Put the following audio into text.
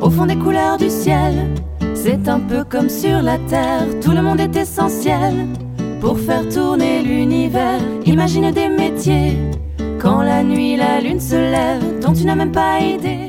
au fond des couleurs du ciel. C'est un peu comme sur la terre, tout le monde est essentiel pour faire tourner l'univers. Imagine des métiers quand la nuit la lune se lève dont tu n'as même pas idée.